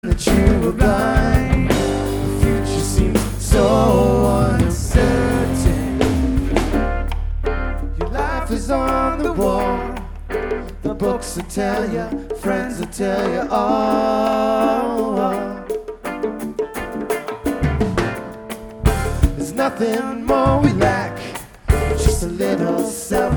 that you were blind. The future seems so uncertain. Your life is on the wall. The books will tell you, friends will tell you all. There's nothing more we lack, just a little self